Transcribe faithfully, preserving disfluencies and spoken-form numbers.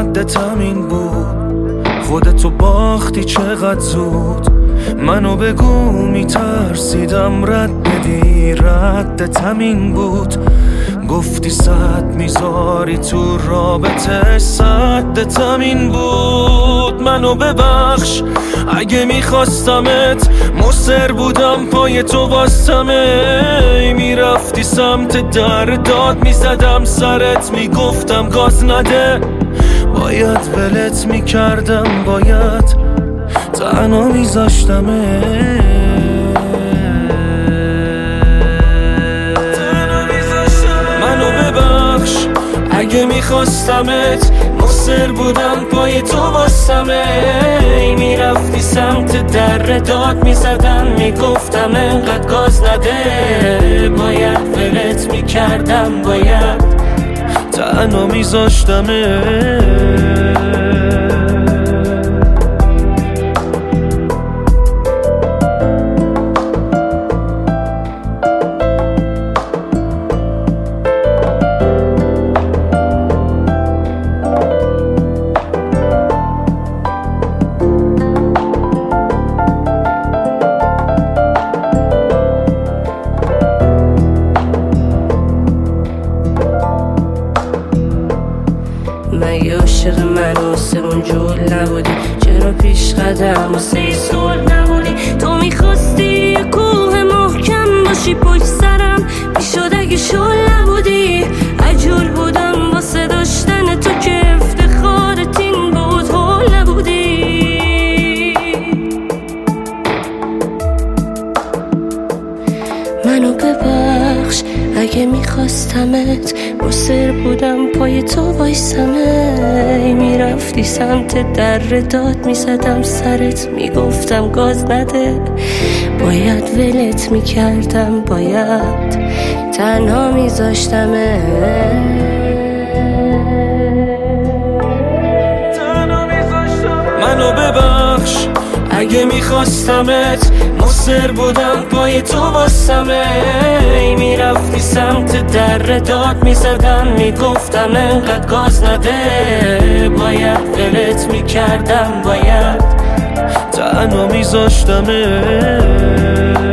ردت همین بود، خودتو باختی چقدر زود. منو بگو میترسیدم رد بدی، ردت همین بود. گفتی صد میذاری تو رابطه، صدت همین بود. منو ببخش اگه میخواستمت، مصر بودم پای تو واستمه. میرفتی سمت در داد میزدم سرت، میگفتم گاز نده. باید ولت میکردم، باید تنها میذاشتمه. منو ببخش اگه میخواستمت، مصر بودم پای تو واستمه. میرفتی سمت در داد میزدم، میگفتم انقدر گاز نده. باید ولت میکردم، باید تنها میذاشتمه. مگه عاشق من آسمون جول نبودی؟ چرا پیش قدم واسه صلح نبودی؟ تو میخواستی کوه محکم باشی پشت سرم، میشد اگه شل نبودی. عجول بودم واسه داشتن تو که افتخارت این بود، هول نبودی. منو ببخش اگه میخواستمت، مصر بودم پای تو وایسمه. میرفتی سمت در داد میزدم سرت، میگفتم گاز نده. باید ولت میکردم، باید تنها میذاشتمه. منو ببخش اگه میخواستمت، مصر بودم پای تو واستمه. میرفتی سمت در داد میزدم، میگفتم انقدر گاز نده. باید ولت میکردم، باید تنها میذاشتمه.